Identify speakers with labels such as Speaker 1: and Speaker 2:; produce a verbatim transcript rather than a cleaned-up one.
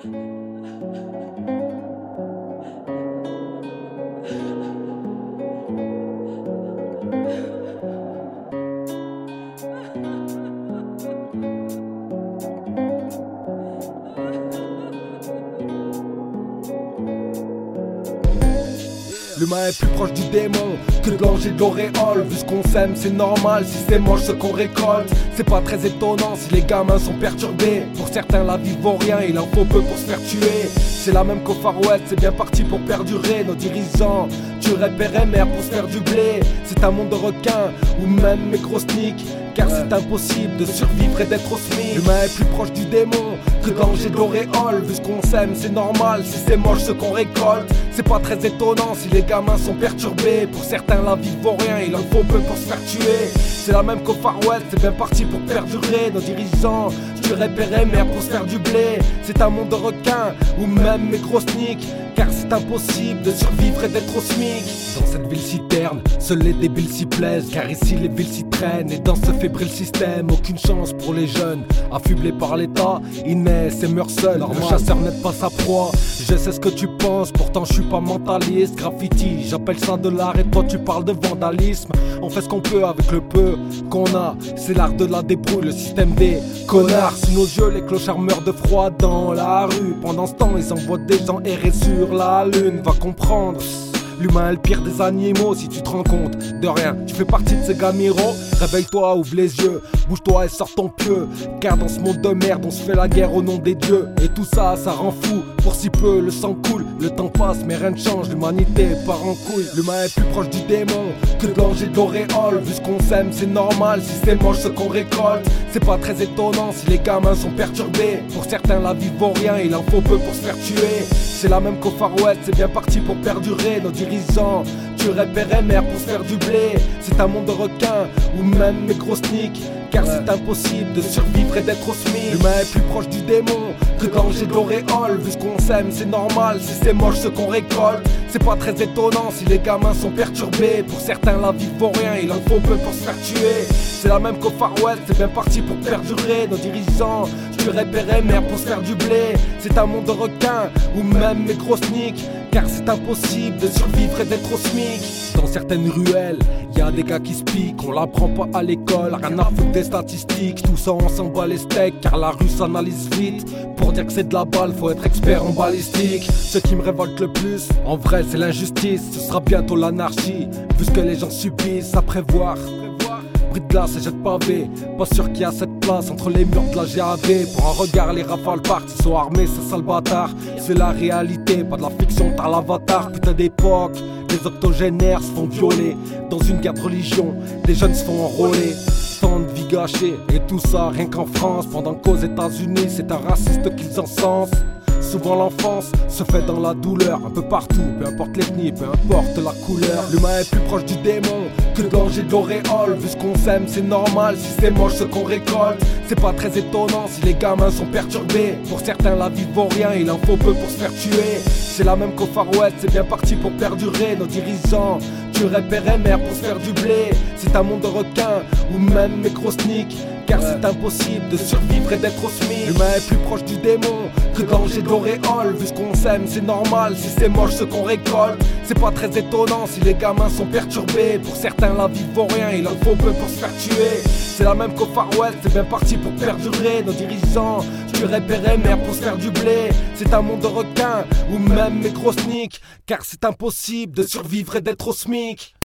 Speaker 1: L'humain est plus proche du démon que de l'ange et de l'auréole. Vu ce qu'on sème, c'est normal, si c'est moche ce qu'on récolte. C'est pas très étonnant si les gamins sont perturbés. Pour certains la vie vaut rien, il en faut peu pour se faire tuer. C'est la même qu'au Far West, c'est bien parti pour perdurer. Nos dirigeants tueraient père et mère pour se faire du blé. C'est un monde de requins, ou même mécrosniques, car c'est impossible de survivre et d'être au SMIC. L'humain est plus proche du démon que de l'ange et de l'auréole. Vu ce qu'on sème, c'est normal, si c'est moche ce qu'on récolte. C'est pas très étonnant si les gamins sont perturbés. Pour certains la vie vaut rien, il en faut peu pour se faire tuer. C'est la même qu'au Far West, c'est bien parti pour perdurer. Nos dirigeants tueraient père et mère pour se faire du blé. C'est un monde de requins, ou même mécrosniques, car c'est impossible de survivre et d'être au SMIC. Dans cette ville si terne, seuls les débiles s'y plaisent, car ici les villes s'y traînent. Et dans ce fébrile système, aucune chance pour les jeunes. Affublés par l'état, ils naissent et meurent seuls. Le chasseur n'aide pas sa proie. Je sais ce que tu penses, pourtant je suis pas mentaliste. Graffiti, j'appelle ça de l'art et toi tu parles de vandalisme. On fait ce qu'on peut avec le peu qu'on a, c'est l'art de la débrouille, le système des connards. Sous nos yeux les clochards meurent de froid dans la rue. Pendant ce temps ils envoient des gens errer sur la lune. Va comprendre, l'humain est le pire des animaux. Si tu te rends compte de rien, tu fais partie de ces gamiros. Réveille-toi, ouvre les yeux, bouge-toi et sors ton pieu. Car dans ce monde de merde on se fait la guerre au nom des dieux. Et tout ça, ça rend fou, pour si peu le sang coule. Le temps passe mais rien ne change, l'humanité part en couille. L'humain est plus proche du démon que de l'ange et de l'auréole. Vu ce qu'on sème, c'est normal, si c'est moche ce qu'on récolte. C'est pas très étonnant si les gamins sont perturbés. Pour certains la vie vaut rien, il en faut peu pour se faire tuer. C'est la même qu'au Far West, c'est bien parti pour perdurer. Nos dirigeants tueraient père et mère pour se faire du blé. C'est un monde de requins, ou même mécrosniques, car c'est impossible de survivre et d'être au SMIC. L'humain est plus proche du démon que de l'ange et de l'auréole. Vu ce qu'on sème, c'est normal, si c'est moche ce qu'on récolte. C'est pas très étonnant si les gamins sont perturbés. Pour certains la vie vaut rien, il en faut peu pour se faire tuer. C'est la même qu'au Far West, c'est bien parti pour perdurer. Nos dirigeants tueraient père et mère pour se faire du blé. C'est un monde de requins, ou même mécrosniques, car c'est impossible de survivre et d'être au SMIC. Dans certaines ruelles, y a des gars qui se piquent, on l'apprend pas à l'école, rien à foutre des statistiques. Tout ça on s'en bat les steaks, car la rue s'analyse vite. Pour dire que c'est de la balle, faut être expert en balistique. Ce qui me révolte le plus, en vrai c'est l'injustice. Ce sera bientôt l'anarchie, vu ce que les gens subissent. À prévoir, bris de glace et jet de pavé. Pas sûr qu'il y a cette place entre les murs de la G A V. Pour un regard les rafales partent, ils sont armés, c'est ça le bâtard. C'est la réalité, pas de la fiction, t'as l'avatar. Putain d'époque, des octogénaires se font violer. Dans une guerre de religion, des jeunes se font enrôler. Tant de vie gâchée, et tout ça rien qu'en France. Pendant qu'aux États-Unis c'est un raciste qu'ils encensent. Souvent l'enfance se fait dans la douleur, un peu partout, peu importe l'ethnie, peu importe la couleur. L'humain est plus proche du démon que de l'ange et de l'auréole. Vu ce qu'on sème, c'est normal, si c'est moche ce qu'on récolte. C'est pas très étonnant si les gamins sont perturbés. Pour certains la vie vaut rien, il en faut peu pour se faire tuer. C'est la même qu'au Far West, c'est bien parti pour perdurer. Nos dirigeants tueraient père et mère pour se faire du blé. C'est un monde de requins, ou même mécrosniques, car c'est impossible de survivre et d'être au SMIC. L'humain est plus proche du démon que de l'ange et de l'auréole. Vu ce qu'on sème, c'est normal, si c'est moche ce qu'on récolte. C'est pas très étonnant si les gamins sont perturbés. Pour certains la vie vaut rien, il en faut peu pour se faire tuer. C'est la même qu'au Far West, c'est bien parti pour perdurer. Nos dirigeants tueraient père et mère pour se faire du blé. C'est un monde de requins, ou même mécrosniques, car c'est impossible de survivre et d'être au SMIC.